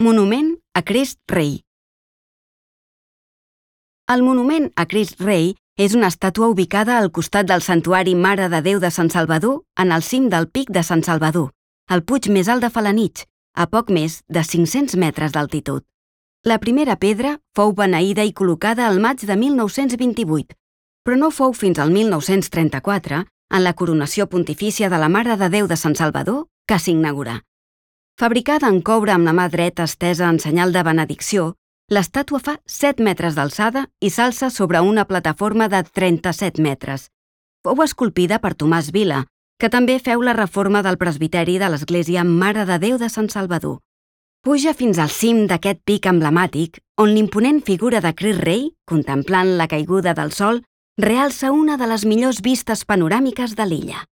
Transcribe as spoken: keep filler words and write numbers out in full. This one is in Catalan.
Monument a Crist Rei. El monument a Crist Rei és una estàtua ubicada al costat del santuari Mare de Déu de Sant Salvador, en el cim del Pic de Sant Salvador, el puig més alt de Felanitx, a poc més de cinc-cents metres d'altitud. La primera pedra fou beneïda i col·locada al maig de mil nou-cents vint-i-vuit, però no fou fins al mil nou-cents trenta-quatre, en la coronació pontifícia de la Mare de Déu de Sant Salvador, que s'inaugurà. Fabricada en coure amb la mà dreta estesa en senyal de benedicció, l'estàtua fa set metres d'alçada i s'alça sobre una plataforma de trenta-set metres. Fou esculpida per Tomàs Vila, que també feu la reforma del presbiteri de l'església Mare de Déu de Sant Salvador. Puja fins al cim d'aquest pic emblemàtic, on l'imponent figura de Crist Rei, contemplant la caiguda del sol, realça una de les millors vistes panoràmiques de l'illa.